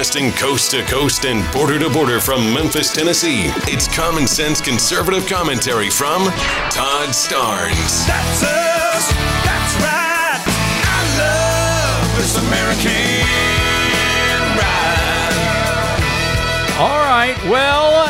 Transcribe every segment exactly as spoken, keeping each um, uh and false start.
Broadcasting coast to coast and border to border from Memphis, Tennessee, it's common sense conservative commentary from Todd Starnes. That's us. That's right. I love this American ride. All right. Well,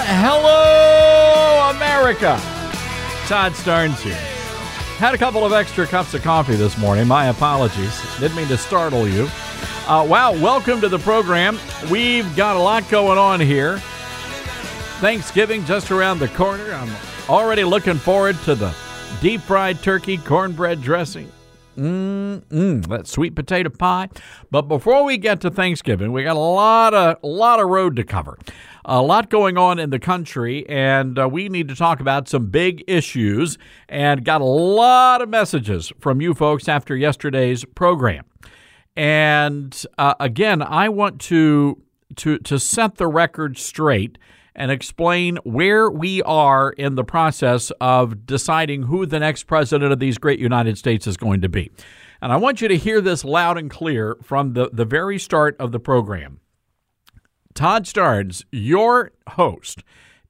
hello, America. Todd Starnes here. Had a couple of extra cups of coffee this morning. My apologies. Didn't mean to startle you. Uh, wow, welcome to the program. We've got a lot going on here. Thanksgiving just around the corner. I'm already looking forward to the deep-fried turkey, cornbread dressing. Mmm, that sweet potato pie. But before we get to Thanksgiving, we got a lot of, a lot of road to cover. A lot going on in the country, and uh, we need to talk about some big issues, and got a lot of messages from you folks after yesterday's program. And uh, again, I want to, to to set the record straight and explain where we are in the process of deciding who the next president of these great United States is going to be. And I want you to hear this loud and clear from the, the very start of the program. Todd Starnes, your host,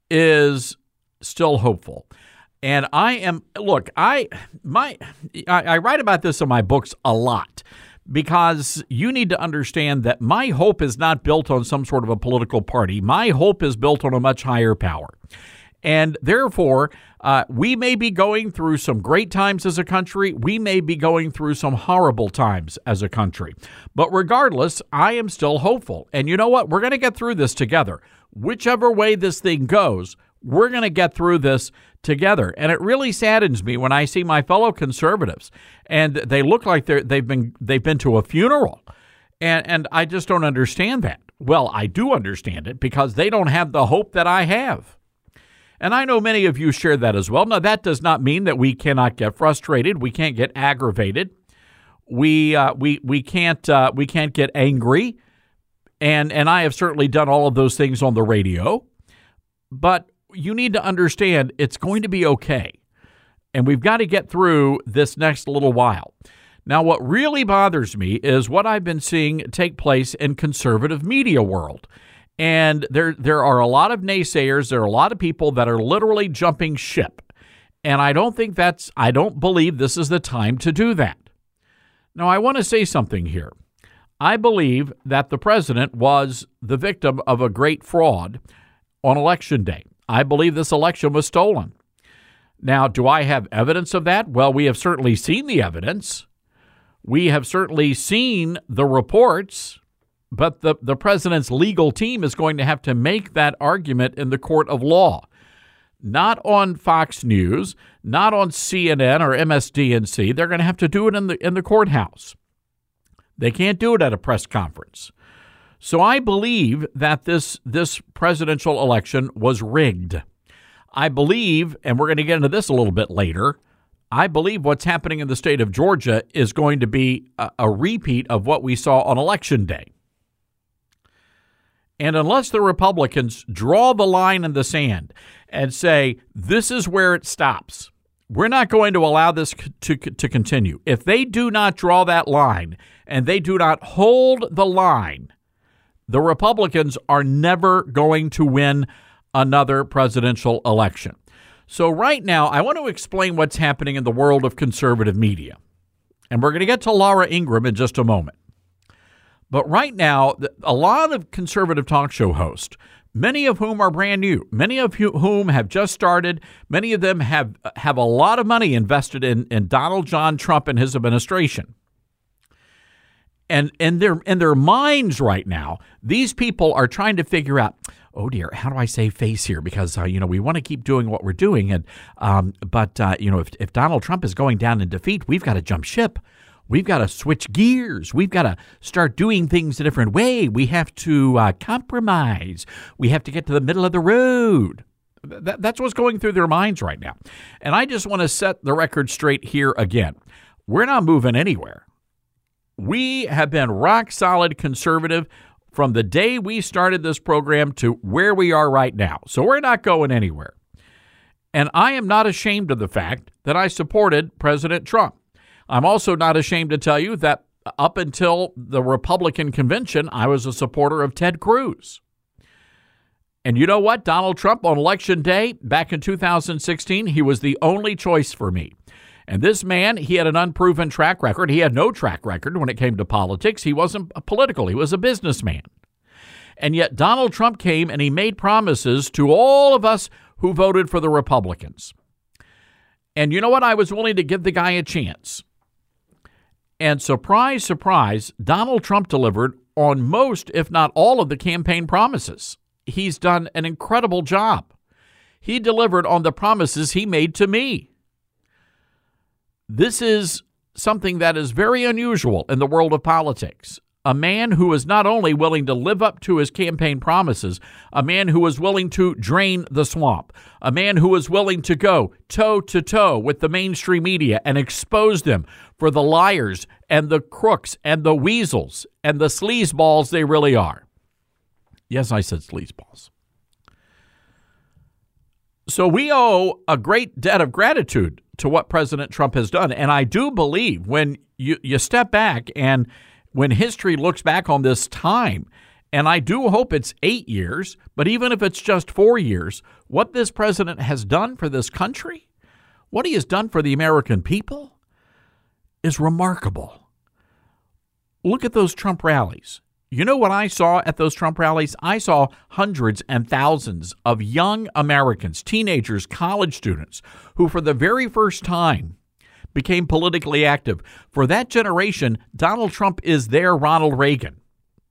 is still hopeful. And I am, look, I my I, I write about this in my books a lot, because you need to understand that my hope is not built on some sort of a political party. My hope is built on a much higher power. And therefore, uh, we may be going through some great times as a country. We may be going through some horrible times as a country. But regardless, I am still hopeful. And you know what? We're going to get through this together. Whichever way this thing goes, we're going to get through this together. And it really saddens me when I see my fellow conservatives and they look like they're, they've been they've been to a funeral. And, and I just don't understand that. Well, I do understand it because they don't have the hope that I have. And I know many of you share that as well. Now, that does not mean that we cannot get frustrated. We can't get aggravated. We uh, we we can't uh, we can't get angry. And and I have certainly done all of those things on the radio. But you need to understand it's going to be okay. And we've got to get through this next little while. Now, what really bothers me is what I've been seeing take place in conservative media world. And there there are a lot of naysayers. There are a lot of people that are literally jumping ship. And I don't think that's, I don't believe this is the time to do that. Now, I want to say something here. I believe that the president was the victim of a great fraud on Election Day. I believe this election was stolen. Now, do I have evidence of that? Well, we have certainly seen the evidence. We have certainly seen the reports. But the, the president's legal team is going to have to make that argument in the court of law. Not on Fox News, not on C N N or M S D N C. They're going to have to do it in the in the courthouse. They can't do it at a press conference. So I believe that this this presidential election was rigged. I believe, and we're going to get into this a little bit later, I believe what's happening in the state of Georgia is going to be a, a repeat of what we saw on Election Day. And unless the Republicans draw the line in the sand and say, this is where it stops, we're not going to allow this to, to continue. If they do not draw that line and they do not hold the line, the Republicans are never going to win another presidential election. So right now, I want to explain what's happening in the world of conservative media. And we're going to get to Laura Ingraham in just a moment. But right now, a lot of conservative talk show hosts, many of whom are brand new, many of whom have just started, many of them have have a lot of money invested in, in Donald John Trump and his administration. And in their in their minds right now, these people are trying to figure out, oh dear, how do I save face here? Because uh, you know we want to keep doing what we're doing, and um, but uh, you know if if Donald Trump is going down in defeat, we've got to jump ship. We've got to switch gears. We've got to start doing things a different way. We have to uh, compromise. We have to get to the middle of the road. Th- that's what's going through their minds right now. And I just want to set the record straight here again. We're not moving anywhere. We have been rock solid conservative from the day we started this program to where we are right now. So we're not going anywhere. And I am not ashamed of the fact that I supported President Trump. I'm also not ashamed to tell you that up until the Republican convention, I was a supporter of Ted Cruz. And you know what? Donald Trump on Election Day back in two thousand sixteen, he was the only choice for me. And this man, he had an unproven track record. He had no track record when it came to politics. He wasn't political. He was a businessman. And yet Donald Trump came and he made promises to all of us who voted for the Republicans. And you know what? I was willing to give the guy a chance. And surprise, surprise, Donald Trump delivered on most, if not all, of the campaign promises. He's done an incredible job. He delivered on the promises he made to me. This is something that is very unusual in the world of politics. A man who is not only willing to live up to his campaign promises, a man who is willing to drain the swamp, a man who is willing to go toe-to-toe with the mainstream media and expose them for the liars and the crooks and the weasels and the sleazeballs they really are. Yes, I said sleazeballs. So we owe a great debt of gratitude to what President Trump has done. And I do believe when you, you step back and when history looks back on this time, and I do hope it's eight years, but even if it's just four years, what this president has done for this country, what he has done for the American people is remarkable. Look at those Trump rallies. You know what I saw at those Trump rallies? I saw hundreds and thousands of young Americans, teenagers, college students, who for the very first time became politically active. For that generation, Donald Trump is their Ronald Reagan.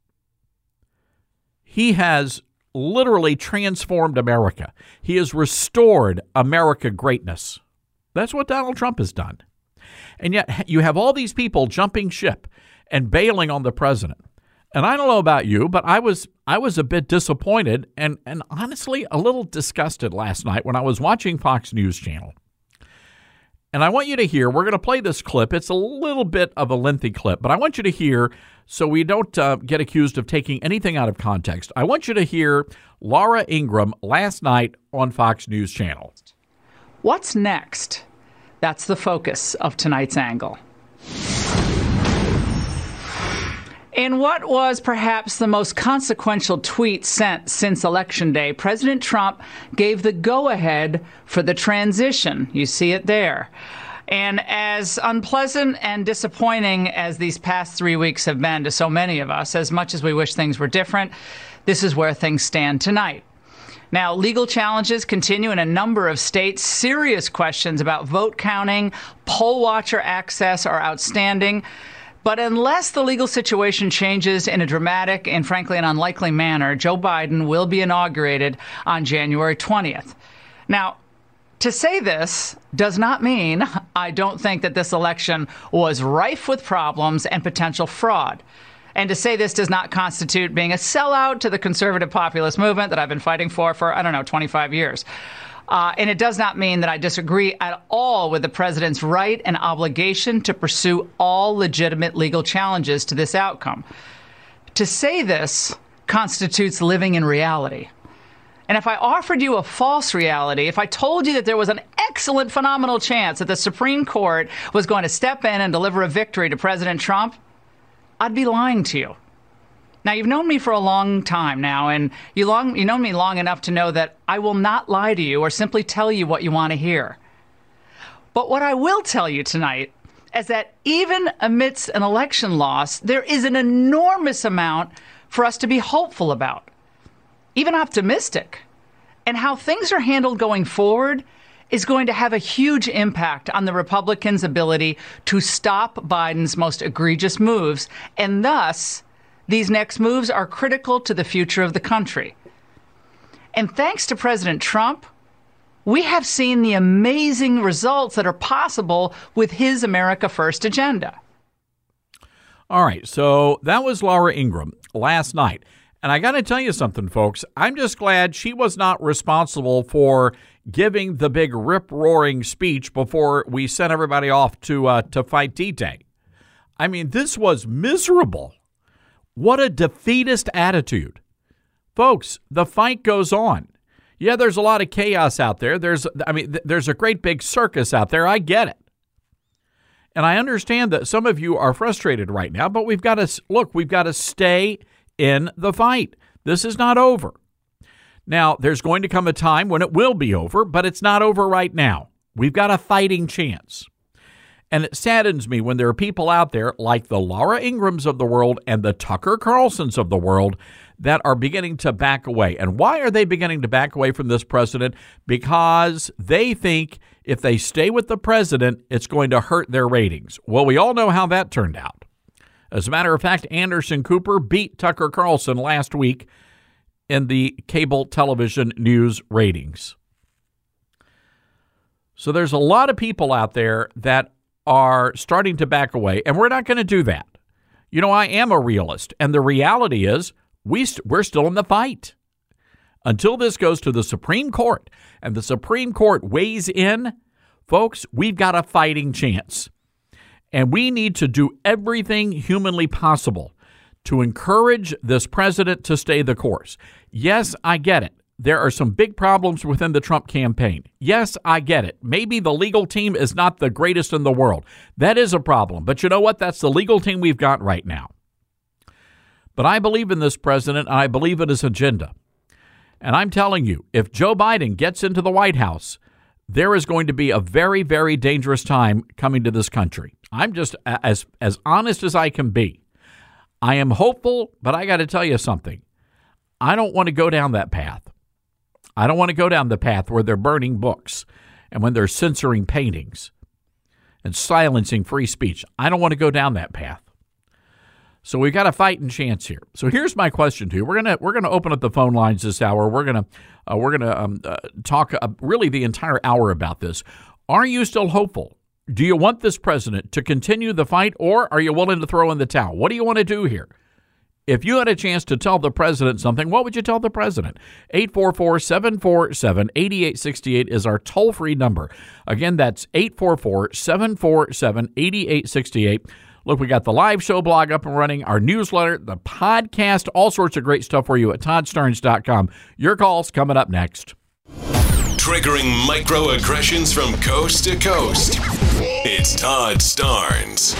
He has literally transformed America. He has restored America greatness. That's what Donald Trump has done. And yet you have all these people jumping ship and bailing on the president. And I don't know about you, but I was I was a bit disappointed and, and honestly a little disgusted last night when I was watching Fox News Channel. And I want you to hear, we're going to play this clip. It's a little bit of a lengthy clip, but I want you to hear, so we don't uh, get accused of taking anything out of context, I want you to hear Laura Ingraham last night on Fox News Channel. What's next? That's the focus of tonight's angle. In what was perhaps the most consequential tweet sent since Election Day, President Trump gave the go-ahead for the transition. You see it there. And as unpleasant and disappointing as these past three weeks have been to so many of us, as much as we wish things were different, this is where things stand tonight. Now, legal challenges continue in a number of states. Serious questions about vote counting, poll watcher access are outstanding. But unless the legal situation changes in a dramatic and, frankly, an unlikely manner, Joe Biden will be inaugurated on January twentieth. Now, to say this does not mean I don't think that this election was rife with problems and potential fraud. And to say this does not constitute being a sellout to the conservative populist movement that I've been fighting for for, I don't know, twenty-five years. Uh, and it does not mean that I disagree at all with the president's right and obligation to pursue all legitimate legal challenges to this outcome. To say this constitutes living in reality. And if I offered you a false reality, if I told you that there was an excellent, phenomenal chance that the Supreme Court was going to step in and deliver a victory to President Trump, I'd be lying to you. Now, you've known me for a long time now, and you long you know me long enough to know that I will not lie to you or simply tell you what you want to hear. But what I will tell you tonight is that even amidst an election loss, there is an enormous amount for us to be hopeful about, even optimistic. And how things are handled going forward is going to have a huge impact on the Republicans' ability to stop Biden's most egregious moves, and thus these next moves are critical to the future of the country. And thanks to President Trump, we have seen the amazing results that are possible with his America First agenda. All right, so that was Laura Ingraham last night. And I got to tell you something, folks. I'm just glad she was not responsible for giving the big rip-roaring speech before we sent everybody off to uh, to fight D-Day. I mean, this was miserable. What a defeatist attitude. Folks, the fight goes on. Yeah, there's a lot of chaos out there. There's, I mean, th- there's a great big circus out there. I get it. And I understand that some of you are frustrated right now, but we've got to, look, we've got to stay in the fight. This is not over. Now, there's going to come a time when it will be over, but it's not over right now. We've got a fighting chance. And it saddens me when there are people out there like the Laura Ingrams of the world and the Tucker Carlsons of the world that are beginning to back away. And why are they beginning to back away from this president? Because they think if they stay with the president, it's going to hurt their ratings. Well, we all know how that turned out. As a matter of fact, Anderson Cooper beat Tucker Carlson last week in the cable television news ratings. So there's a lot of people out there that are starting to back away, and we're not going to do that. You know, I am a realist, and the reality is we st- we're still in the fight. Until this goes to the Supreme Court, and the Supreme Court weighs in, folks, we've got a fighting chance. And we need to do everything humanly possible to encourage this president to stay the course. Yes, I get it. There are some big problems within the Trump campaign. Yes, I get it. Maybe the legal team is not the greatest in the world. That is a problem. But you know what? That's the legal team we've got right now. But I believe in this president, and I believe in his agenda. And I'm telling you, if Joe Biden gets into the White House, there is going to be a very, very dangerous time coming to this country. I'm just as as honest as I can be. I am hopeful, but I got to tell you something. I don't want to go down that path. I don't want to go down the path where they're burning books and when they're censoring paintings and silencing free speech. I don't want to go down that path. So we've got a fighting chance here. So here's my question to you. We're gonna we're gonna open up the phone lines this hour. We're gonna uh, we're gonna um, uh, talk uh, really the entire hour about this. Are you still hopeful? Do you want this president to continue the fight, or are you willing to throw in the towel? What do you want to do here? If you had a chance to tell the president something, what would you tell the president? eight four four, seven four seven, eight eight six eight is our toll-free number. Again, that's eight four four, seven four seven, eight eight six eight. Look, we got the live show blog up and running, our newsletter, the podcast, all sorts of great stuff for you at todd starnes dot com. Your call's coming up next. Triggering microaggressions from coast to coast. It's Todd Starnes.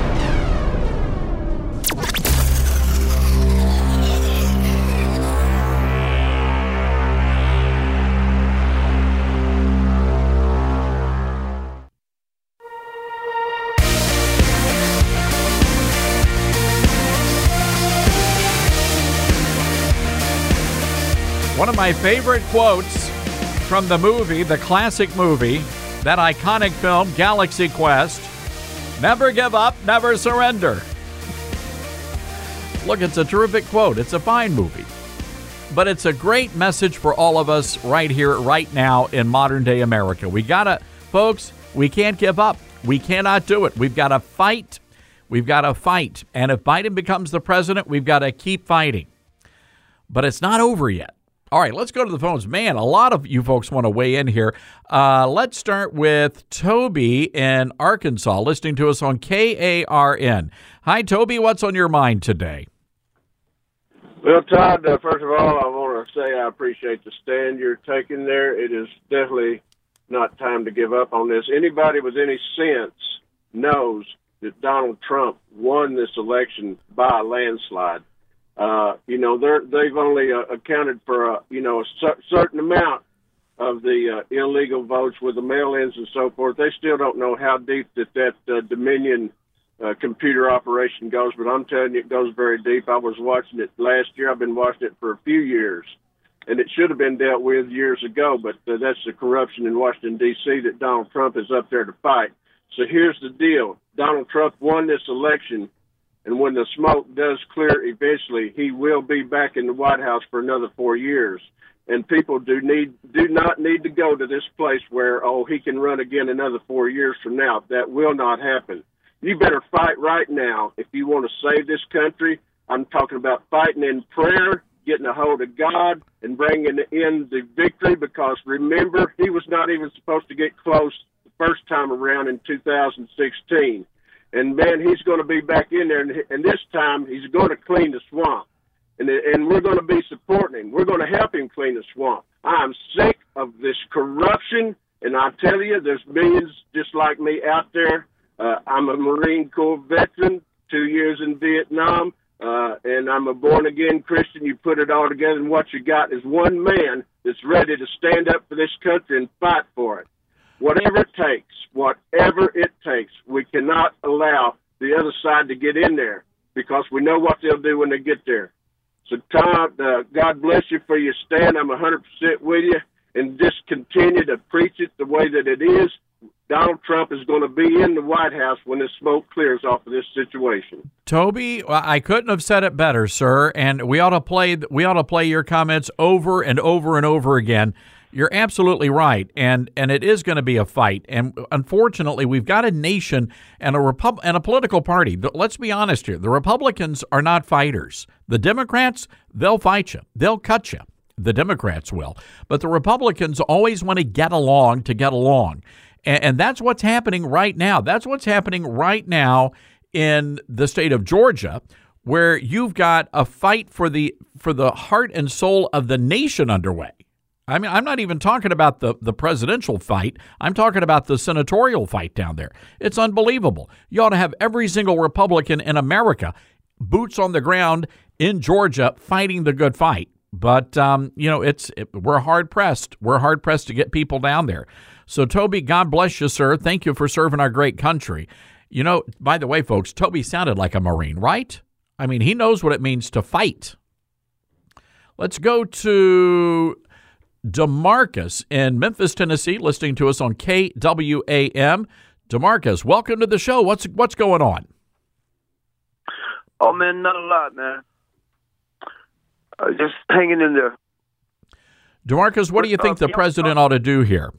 One of my favorite quotes from the movie, the classic movie, that iconic film, Galaxy Quest, never give up, never surrender. Look, it's a terrific quote. It's a fine movie. But it's a great message for all of us right here, right now in modern day America. We gotta, folks, we can't give up. We cannot do it. We've got to fight. We've got to fight. And if Biden becomes the president, we've got to keep fighting. But it's not over yet. All right, let's go to the phones. Man, a lot of you folks want to weigh in here. Uh, let's start with Toby in Arkansas, listening to us on K A R N. Hi, Toby. What's on your mind today? Well, Todd, uh, first of all, I want to say I appreciate the stand you're taking there. It is definitely not time to give up on this. Anybody with any sense knows that Donald Trump won this election by a landslide. Uh, you know, they're, they've only uh, accounted for, uh, you know, a cer- certain amount of the uh, illegal votes with the mail-ins and so forth. They still don't know how deep that that uh, Dominion uh, computer operation goes, but I'm telling you, it goes very deep. I was watching it last year. I've been watching it for a few years, and it should have been dealt with years ago, but uh, that's the corruption in Washington, D C that Donald Trump is up there to fight. So here's the deal. Donald Trump won this election. And when the smoke does clear eventually, he will be back in the White House for another four years. And people do need do not need to go to this place where, oh, he can run again another four years from now. That will not happen. You better fight right now if you want to save this country. I'm talking about fighting in prayer, getting a hold of God, and bringing in the victory, because remember, he was not even supposed to get close the first time around in two thousand sixteen. And, man, he's going to be back in there, and, and this time he's going to clean the swamp. And, and we're going to be supporting him. We're going to help him clean the swamp. I'm sick of this corruption, and I tell you, there's millions just like me out there Uh, I'm a Marine Corps veteran, two years in Vietnam, uh, and I'm a born-again Christian. You put it all together, and what you got is one man that's ready to stand up for this country and fight for it. Whatever it takes, whatever it takes, we cannot allow the other side to get in there because we know what they'll do when they get there. So, Todd, uh, God bless you for your stand. I'm one hundred percent with you, and just continue to preach it the way that it is. Donald Trump is going to be in the White House when the smoke clears off of this situation. Toby, I couldn't have said it better, sir. And we ought to play we ought to play your comments over and over and over again. You're absolutely right, and and it is going to be a fight. And unfortunately, we've got a nation and a Repub- and a political party. Let's be honest here: the Republicans are not fighters. The Democrats, they'll fight you, they'll cut you. The Democrats will, but the Republicans always want to get along to get along. And that's what's happening right now. That's what's happening right now in the state of Georgia, where you've got a fight for the for the heart and soul of the nation underway. I mean, I'm not even talking about the, the presidential fight. I'm talking about the senatorial fight down there. It's unbelievable. You ought to have every single Republican in America, boots on the ground in Georgia, fighting the good fight. But, um, you know, it's it, we're hard-pressed. We're hard-pressed to get people down there. So, Toby, God bless you, sir. Thank you for serving our great country. You know, by the way, folks, Toby sounded like a Marine, right? I mean, he knows what it means to fight. Let's go to DeMarcus in Memphis, Tennessee, listening to us on K W A M. DeMarcus, welcome to the show. What's what's going on? Oh, man, not a lot, man. Uh, just hanging in there. DeMarcus, what do you think the president ought to do here?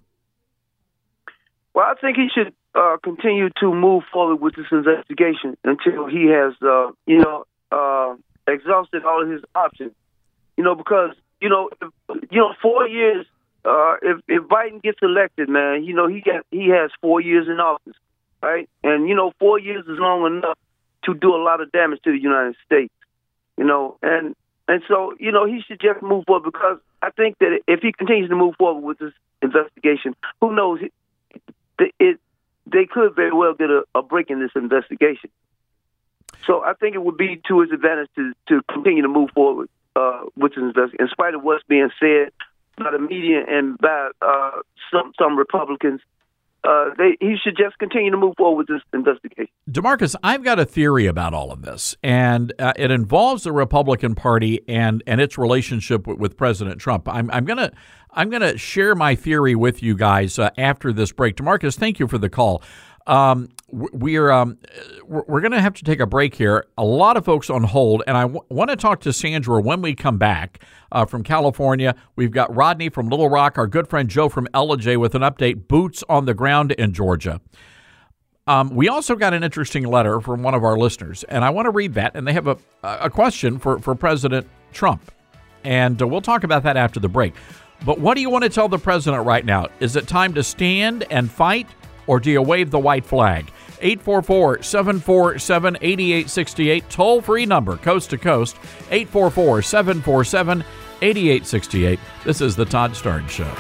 Well, I think he should uh, continue to move forward with this investigation until he has, uh, you know, uh, exhausted all of his options. You know, because, you know, if, you know, four years, uh, if, if Biden gets elected, man, you know, he got, he has four years in office, right? And, you know, four years is long enough to do a lot of damage to the United States, you know, and And so, you know, he should just move forward because I think that if he continues to move forward with this investigation, who knows, it, it, they could very well get a, a break in this investigation. So I think it would be to his advantage to, to continue to move forward uh, with this investigation, in spite of what's being said by the media and by uh, some, some Republicans. Uh, they, he should just continue to move forward with this investigation. DeMarcus, I've got a theory about all of this, and uh, it involves the Republican Party and, and its relationship with, with President Trump. I'm, I'm gonna I'm gonna share my theory with you guys uh, after this break. DeMarcus, thank you for the call. Um, we're um, we're going to have to take a break here. A lot of folks on hold, and I w- want to talk to Sandra when we come back uh, from California. We've got Rodney from Little Rock, our good friend Joe from L J with an update, boots on the ground in Georgia. Um, we also got an interesting letter from one of our listeners, and I want to read that, and they have a, a question for, for President Trump, and uh, we'll talk about that after the break. But what do you want to tell the president right now? Is it time to stand and fight? Or do you wave the white flag? eight four four, seven four seven, eight eight six eight, toll-free number, coast to coast, eight four four, seven four seven, eight eight six eight. This is the Todd Starnes Show.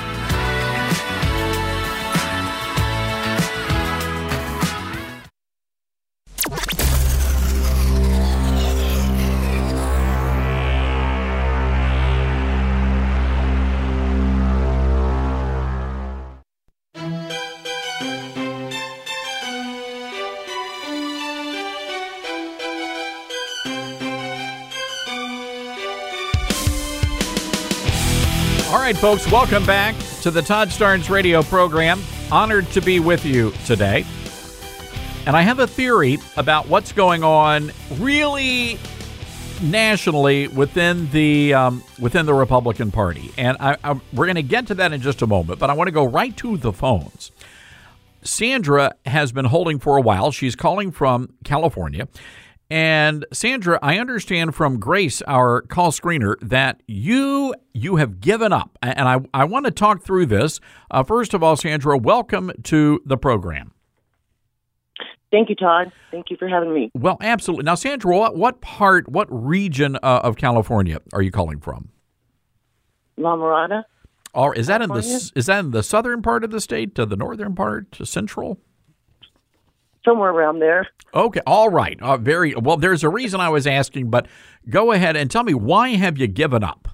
All right, folks, welcome back to the Todd Starnes radio program. Honored to be with you today. And I have a theory about what's going on really nationally within the um, within the Republican Party. And I, I, we're going to get to that in just a moment, but I want to go right to the phones. Sandra has been holding for a while. She's calling from California. And Sandra, I understand from Grace, our call screener, that you you have given up. And I, I want to talk through this. Uh, first of all, Sandra, welcome to the program. Thank you, Todd. Thank you for having me. Well, absolutely. Now, Sandra, what, what part, what region uh, of California are you calling from? La Mirada. Or is that in the is that in the southern part of the state, to the northern part, to central? somewhere around there. Okay, all right. Uh, very well. There's a reason I was asking, but go ahead and tell me, why have you given up?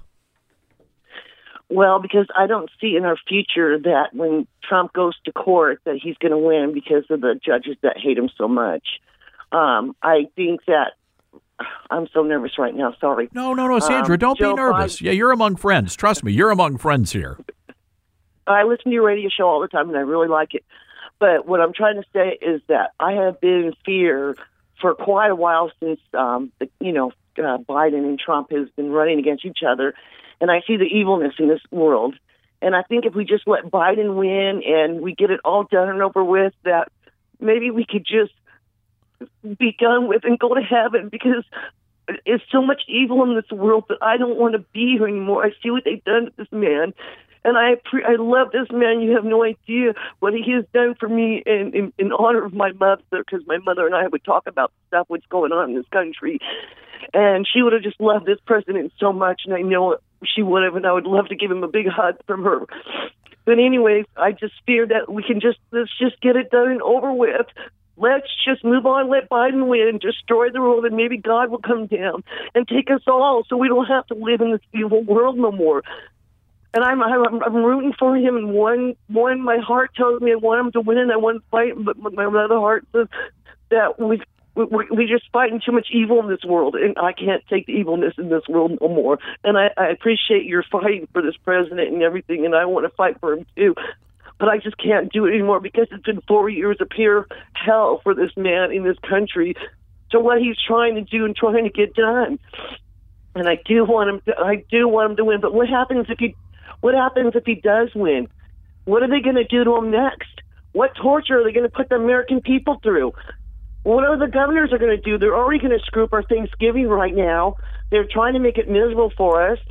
Well, because I don't see in our future that when Trump goes to court that he's going to win because of the judges that hate him so much. Um, I think that I'm so nervous right now. Sorry. No, no, no, Sandra, um, don't Joe be nervous. Biden, yeah, you're among friends. Trust me, you're among friends here. I listen to your radio show all the time, and I really like it. But what I'm trying to say is that I have been in fear for quite a while since, um, the, you know, uh, Biden and Trump has been running against each other. And I see the evilness in this world. And I think if we just let Biden win and we get it all done and over with, that maybe we could just be done with and go to heaven, because there's so much evil in this world that I don't want to be here anymore. I see what they've done to this man. And I pre- I love this man. You have no idea what he has done for me in, in, in honor of my mother, because my mother and I would talk about stuff what's going on in this country. And she would have just loved this president so much, and I know she would have, and I would love to give him a big hug from her. But anyways, I just fear that we can just, let's just get it done and over with. Let's just move on, let Biden win, destroy the world, and maybe God will come down and take us all so we don't have to live in this evil world no more. And I'm, I'm I'm rooting for him, and one one my heart tells me I want him to win and I want to fight, but my other heart says that we we we just fighting too much evil in this world, and I can't take the evilness in this world no more. And I, I appreciate your fighting for this president and everything, and I want to fight for him too. But I just can't do it anymore, because it's been four years of pure hell for this man in this country. So what he's trying to do and trying to get done, and I do want him to, I do want him to win. But what happens if he What happens if he does win? What are they going to do to him next? What torture are they going to put the American people through? What are the governors are going to do? They're already going to screw up our Thanksgiving right now. They're trying to make it miserable for us.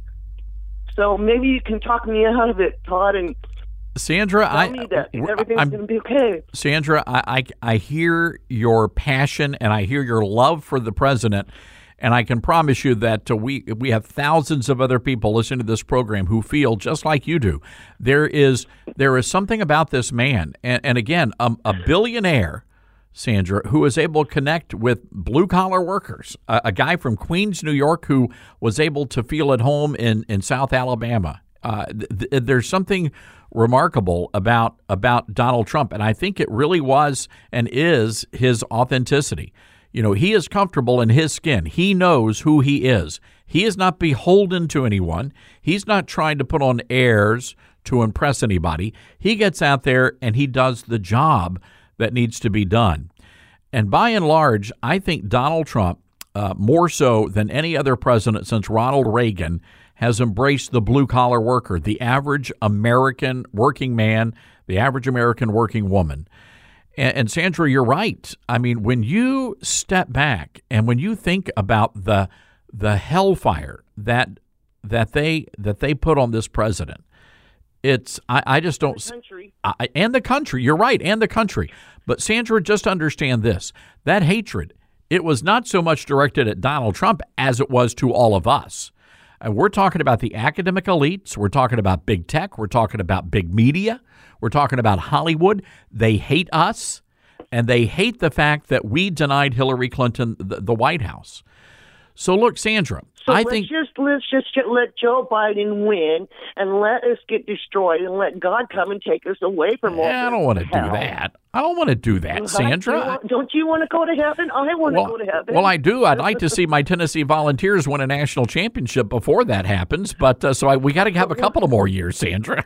So maybe you can talk me out of it, Todd, and Sandra, tell I, me that everything's going to be okay. Sandra, I, I I hear your passion and I hear your love for the president. And I can promise you that uh, we we have thousands of other people listening to this program who feel just like you do. There is there is something about this man, and, and again, um, a billionaire, Sandra, who is able to connect with blue collar workers. A, a guy from Queens, New York, who was able to feel at home in in South Alabama. Uh, th- th- there's something remarkable about about Donald Trump, and I think it really was and is his authenticity. You know, he is comfortable in his skin. He knows who he is. He is not beholden to anyone. He's not trying to put on airs to impress anybody. He gets out there and he does the job that needs to be done. And by and large, I think Donald Trump, uh, more so than any other president since Ronald Reagan, has embraced the blue-collar worker, the average American working man, the average American working woman. And, and Sandra, you're right. I mean, when you step back and when you think about the the hellfire that that they that they put on this president, it's I, I just don't. The country. I, and the country. You're right, and the country. But Sandra, just understand this: that hatred, it was not so much directed at Donald Trump as it was to all of us. And we're talking about the academic elites. We're talking about big tech. We're talking about big media. We're talking about Hollywood. They hate us, and they hate the fact that we denied Hillary Clinton the, the White House. So, look, Sandra, so I let's think just let's just let Joe Biden win and let us get destroyed and let God come and take us away from all. I don't want to do that. I don't want to do that, Sandra. Do you want, don't you want to go to heaven? I want well, to go to heaven. Well, I do. I'd like to see my Tennessee Volunteers win a national championship before that happens. But uh, so I, we got to have a couple of more years, Sandra.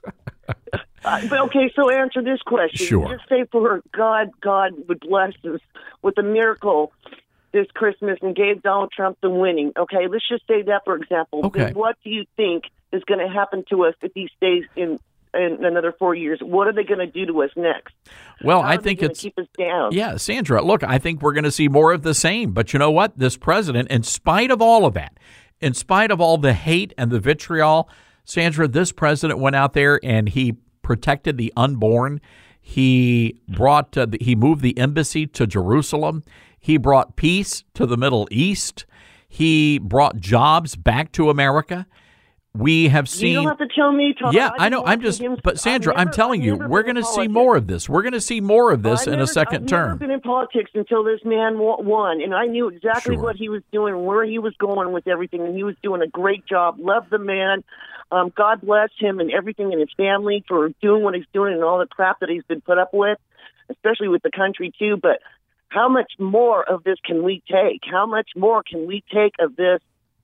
Uh, but okay, so answer this question. Sure. Just say for her, God, God would bless us with a miracle this Christmas and gave Donald Trump the winning. Okay, let's just say that, for example. Okay. Then what do you think is going to happen to us if he stays in, in another four years? What are they going to do to us next? Well, How I are think they gonna it's keep us down. Yeah, Sandra, look, I think we're going to see more of the same. But you know what? This president, in spite of all of that, in spite of all the hate and the vitriol, Sandra, this president went out there and he protected the unborn. He brought uh, the, he moved the embassy to Jerusalem. He brought peace to the Middle East. He brought jobs back to America. We have seen. You don't have to tell me. Todd. Yeah, I've I know. been I'm just. watching him- But Sandra, I've never- I'm telling I've you, never we're been going in to see politics. more of this. We're going to see more of this I've in never, a second I've term. never been in politics until this man wa- won, and I knew exactly Sure. what he was doing, where he was going with everything, and he was doing a great job. Love the man. Um, God bless him and everything and his family for doing what he's doing and all the crap that he's been put up with, especially with the country too. But how much more of this can we take? How much more can we take of this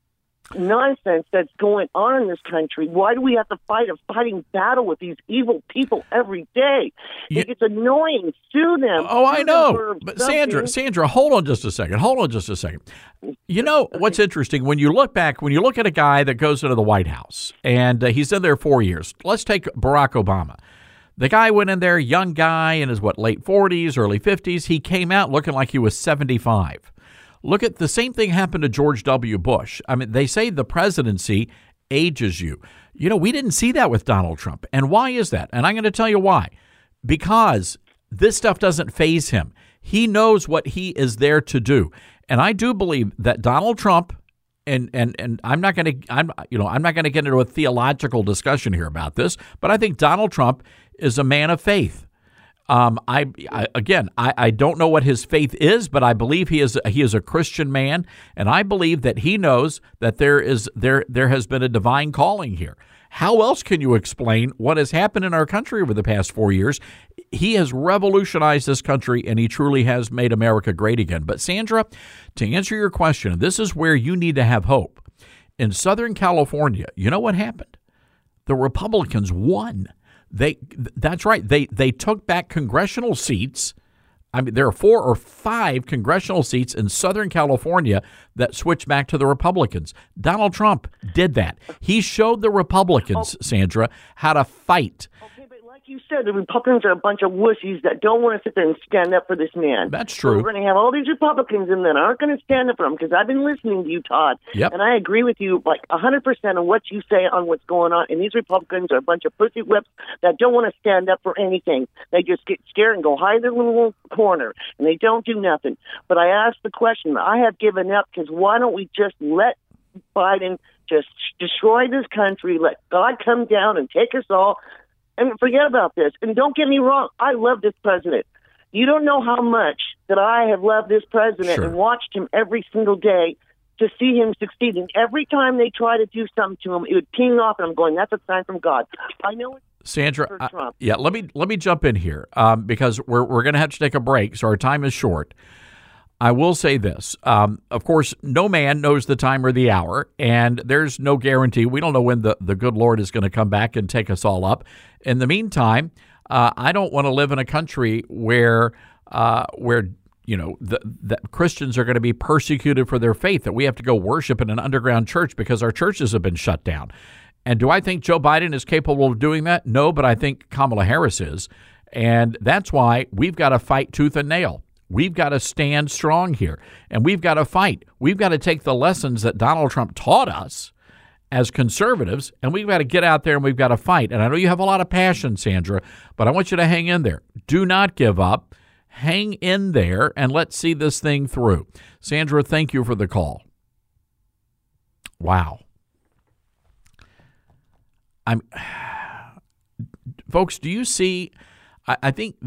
nonsense that's going on in this country? Why do we have to fight a fighting battle with these evil people every day? You- It's annoying. Sue them. Oh, I Sue them know. for But something. Sandra, Sandra, hold on just a second. Hold on just a second. You know what's interesting? When you look back, when you look at a guy that goes into the White House, and uh, he's in there four years. Let's take Barack Obama. The guy went in there, young guy in his, what, late forties, early fifties. He came out looking like he was seventy-five. Look at the same thing happened to George W. Bush. I mean, they say the presidency ages you. You know, we didn't see that with Donald Trump. And why is that? And I'm going to tell you why. Because this stuff doesn't faze him. He knows what he is there to do. And I do believe that Donald Trump, and and and I'm not going to I'm you know, I'm not going to get into a theological discussion here about this, but I think Donald Trump is a man of faith. Um, I, I again, I, I don't know what his faith is, but I believe he is he is a Christian man, and I believe that he knows that there is there there has been a divine calling here. How else can you explain what has happened in our country over the past four years? He has revolutionized this country, and he truly has made America great again. But Sandra, to answer your question, this is where you need to have hope. In Southern California, you know what happened? The Republicans won. They that's right. They they took back congressional seats. I mean, there are four or five congressional seats in Southern California that switched back to the Republicans. Donald Trump did that. He showed the Republicans, Sandra, how to fight. Okay, but like you said, the Republicans are a bunch of wussies that don't want to sit there and stand up for this man. That's So true. we're going to have all these Republicans in there that aren't going to stand up for him, because I've been listening to you, Todd. Yep. And I agree with you like one hundred percent on what you say on what's going on. And these Republicans are a bunch of pussy whips that don't want to stand up for anything. They just get scared and go hide in their little corner, and they don't do nothing. But I asked the question, I have given up, because why don't we just let Biden just destroy this country, let God come down and take us all, and forget about this. And don't get me wrong, I love this president. You don't know how much that I have loved this president Sure. and watched him every single day to see him succeed. And every time they try to do something to him, it would ping off, and I'm going, that's a sign from God. I know it's Sandra, for I- Trump. yeah, let me let me jump in here um, because we're we're going to have to take a break, so our time is short. I will say this. Um, of course, no man knows the time or the hour, and there's no guarantee. We don't know when the, the good Lord is going to come back and take us all up. In the meantime, uh, I don't want to live in a country where uh, where you know the, the Christians are going to be persecuted for their faith, that we have to go worship in an underground church because our churches have been shut down. And do I think Joe Biden is capable of doing that? No, but I think Kamala Harris is. And that's why we've got to fight tooth and nail. We've got to stand strong here, and we've got to fight. We've got to take the lessons that Donald Trump taught us as conservatives, and we've got to get out there and we've got to fight. And I know you have a lot of passion, Sandra, but I want you to hang in there. Do not give up. Hang in there, and let's see this thing through. Sandra, thank you for the call. Wow. I'm, folks, do you see? I, I think.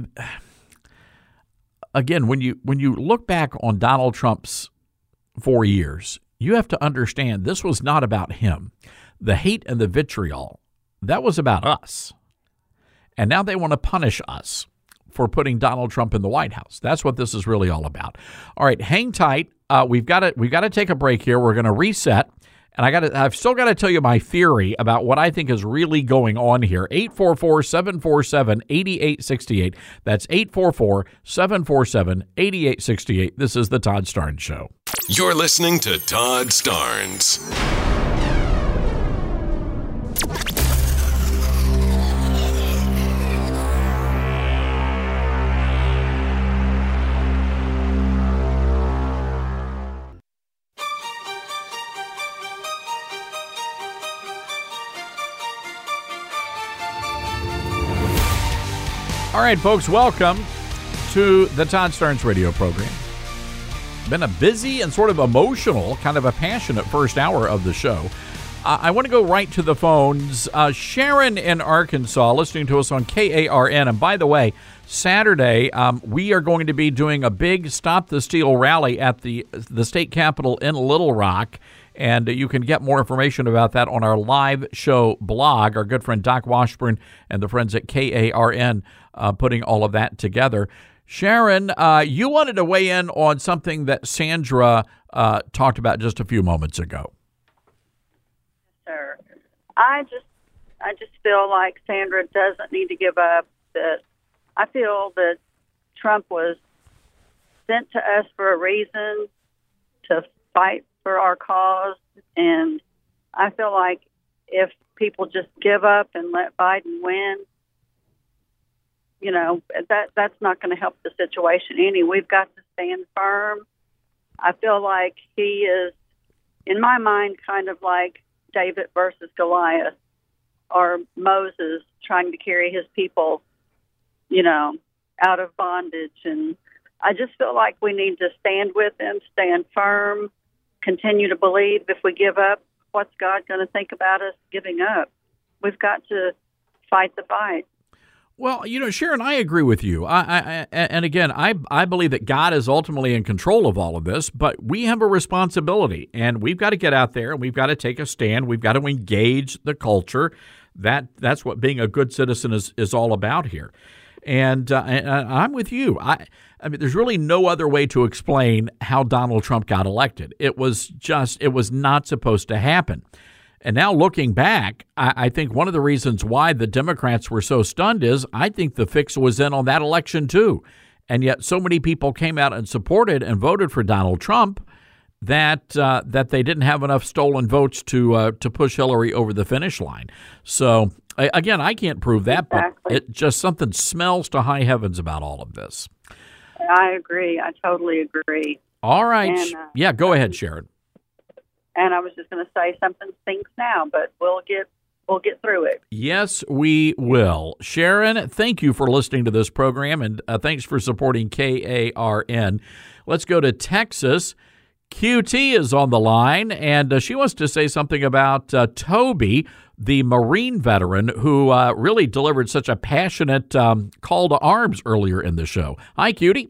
Again, when you when you look back on Donald Trump's four years, you have to understand this was not about him. The hate and the vitriol, that was about us. And now they want to punish us for putting Donald Trump in the White House. That's what this is really all about. All right, hang tight. Uh, we've got to we've got to take a break here. We're going to reset. And I got to, I've still got to tell you my theory about what I think is really going on here. eight four four, seven four seven, eight eight six eight. That's eight four four, seven four seven, eight eight six eight. This is the Todd Starnes Show. You're listening to Todd Starnes. All right, folks, welcome to the Todd Starnes radio program. Been a busy and sort of emotional, kind of a passionate first hour of the show. Uh, I want to go right to the phones. Uh, Sharon in Arkansas, listening to us on K A R N. And by the way, Saturday, um, we are going to be doing a big Stop the Steal rally at the the state capitol in Little Rock. And you can get more information about that on our live show blog. Our good friend Doc Washburn and the friends at K A R N uh, putting all of that together. Sharon, uh, you wanted to weigh in on something that Sandra uh, talked about just a few moments ago. Sir, I just, I just feel like Sandra doesn't need to give up. That I feel that Trump was sent to us for a reason, to fight for our cause, and I feel like if people just give up and let Biden win, you know, that that's not going to help the situation any. We've got to stand firm. I feel like he is, in my mind, kind of like David versus Goliath, or Moses trying to carry his people, you know, out of bondage. And I just feel like we need to stand with him, stand firm, continue to believe. If we give up, what's God going to think about us giving up? We've got to fight the fight. Well, you know, Sharon, I agree with you. I, I, and again, I, I believe that God is ultimately in control of all of this, but we have a responsibility, and we've got to get out there and we've got to take a stand. We've got to engage the culture. That that's what being a good citizen is, is all about here. And, uh, and I'm with you. I, I mean, there's really no other way to explain how Donald Trump got elected. It was just, it was not supposed to happen. And now looking back, I, I think one of the reasons why the Democrats were so stunned is I think the fix was in on that election too. And yet so many people came out and supported and voted for Donald Trump that uh, that they didn't have enough stolen votes to uh, to push Hillary over the finish line. So again, I can't prove that, exactly. But it just something smells to high heavens about all of this. I agree. I totally agree. All right. And, uh, yeah, go ahead, Sharon. And I was just going to say something stinks now, but we'll get we'll get through it. Yes, we will. Sharon, thank you for listening to this program, and uh, thanks for supporting K A R N. Let's go to Texas. Q T is on the line, and uh, she wants to say something about uh, Toby, the Marine veteran who uh, really delivered such a passionate um, call to arms earlier in the show. Hi, Cutie.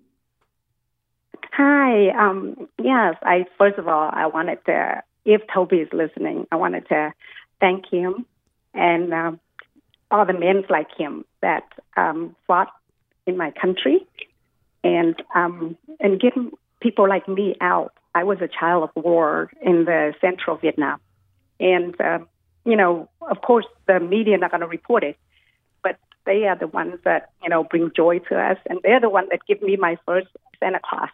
Hi. Um, yes, I first of all, I wanted to, if Toby is listening, I wanted to thank him and uh, all the men like him that um, fought in my country and um, and getting people like me out. I was a child of war in the central Vietnam. And, uh, you know, of course, the media are not going to report it, but they are the ones that, you know, bring joy to us. And they're the ones that give me my first Santa Claus.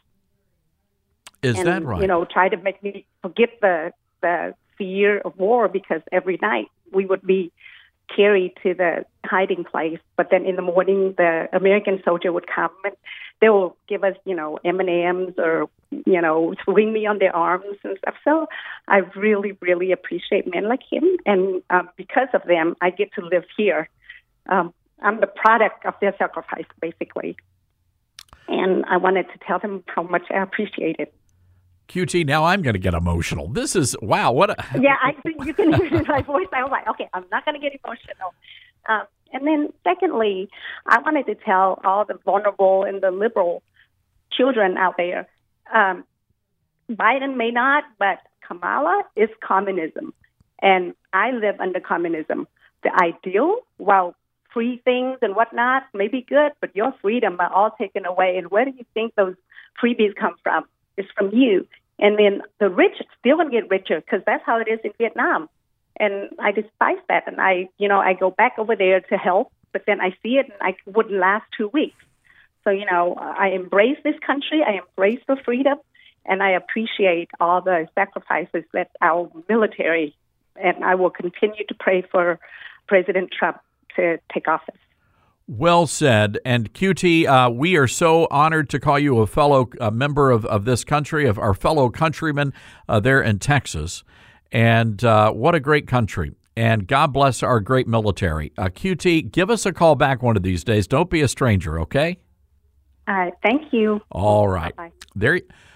Is and, that right? You know, try to make me forget the, the fear of war, because every night we would be carried to the hiding place. But then in the morning, the American soldier would come and they will give us, you know, M and M's or, you know, ring me on their arms and stuff. So I really, really appreciate men like him. And um, because of them, I get to live here. Um, I'm the product of their sacrifice, basically. And I wanted to tell them how much I appreciate it. Q T, now I'm going to get emotional. This is, wow, what a... Yeah, I think you can hear my voice. I was like, okay, I'm not going to get emotional. Um, and then secondly, I wanted to tell all the vulnerable and the liberal children out there, um, Biden may not, but Kamala is communism. And I live under communism. The ideal, while free things and whatnot may be good, but your freedom are all taken away. And where do you think those freebies come from? It's from you. And then the rich still going to get richer, because that's how it is in Vietnam. And I despise that. And I, you know, I go back over there to help, but then I see it and I wouldn't last two weeks. So, you know, I embrace this country. I embrace the freedom. And I appreciate all the sacrifices that our military, and I will continue to pray for President Trump to take office. Well said. And Q T, uh, we are so honored to call you a fellow uh, member of, of this country, of our fellow countrymen uh, there in Texas. And uh, what a great country. And God bless our great military. Uh, Q T, give us a call back one of these days. Don't be a stranger, okay? All right. Thank you. All right. Bye-bye. There.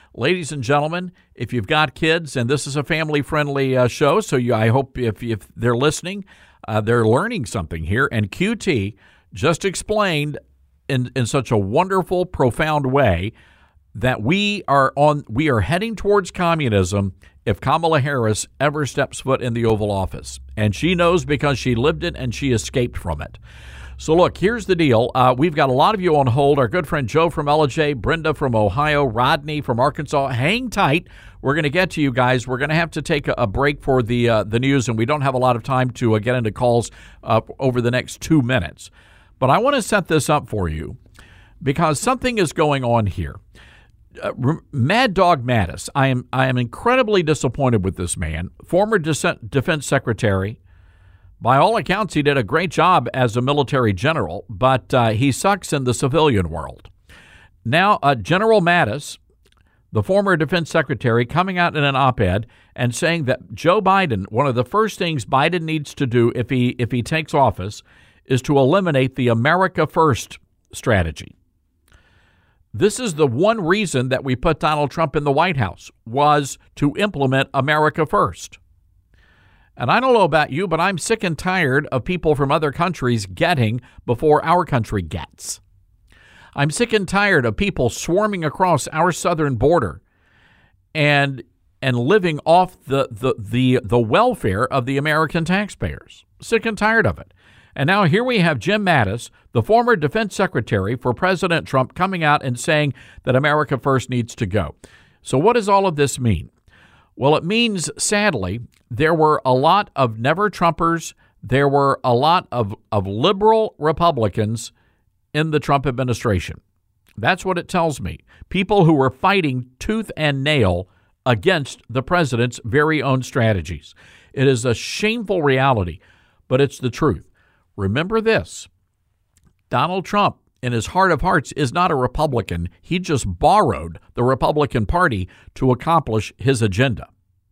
ladies and gentlemen, if you've got kids, and this is a family-friendly uh, show, so you, I hope if, if they're listening, uh, they're learning something here. And Q T just explained in, in such a wonderful, profound way that we are on we are heading towards communism if Kamala Harris ever steps foot in the Oval Office. And she knows because she lived it and she escaped from it. So, look, here's the deal. Uh, we've got a lot of you on hold. Our good friend Joe from L J, Brenda from Ohio, Rodney from Arkansas. Hang tight. We're going to get to you guys. We're going to have to take a, a break for the uh, the news, and we don't have a lot of time to uh, get into calls uh, over the next two minutes. But I want to set this up for you because something is going on here. Uh, Mad Dog Mattis, I am I am incredibly disappointed with this man, former defense secretary. By all accounts, he did a great job as a military general, but uh, he sucks in the civilian world. Now, uh, General Mattis, the former defense secretary, coming out in an op-ed and saying that Joe Biden, one of the first things Biden needs to do if he if he takes office, is to eliminate the America First strategy. This is the one reason that we put Donald Trump in the White House, was to implement America First. And I don't know about you, but I'm sick and tired of people from other countries getting before our country gets. I'm sick and tired of people swarming across our southern border and and living off the the the, the welfare of the American taxpayers. Sick and tired of it. And now here we have Jim Mattis, the former defense secretary for President Trump, coming out and saying that America First needs to go. So what does all of this mean? Well, it means, sadly, there were a lot of never-Trumpers. There were a lot of, of liberal Republicans in the Trump administration. That's what it tells me. People who were fighting tooth and nail against the president's very own strategies. It is a shameful reality, but it's the truth. Remember this, Donald Trump, in his heart of hearts, is not a Republican. He just borrowed the Republican Party to accomplish his agenda.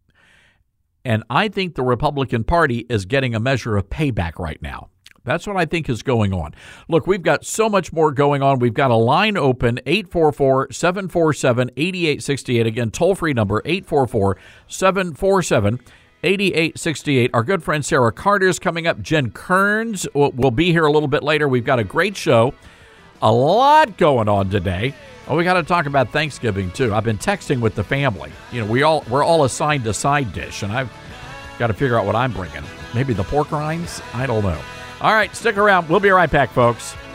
And I think the Republican Party is getting a measure of payback right now. That's what I think is going on. Look, we've got so much more going on. We've got a line open, eight four four, seven four seven, eight eight six eight. Again, toll-free number, eight four four, seven four seven, eight eight six eight. Our good friend Sarah Carter is coming up. Jen Kearns will be here a little bit later. We've got a great show. A lot going on today. Oh, we got to talk about Thanksgiving, too. I've been texting with the family. You know, we all, we're all assigned a side dish, and I've got to figure out what I'm bringing. Maybe the pork rinds? I don't know. All right, stick around. We'll be right back, folks.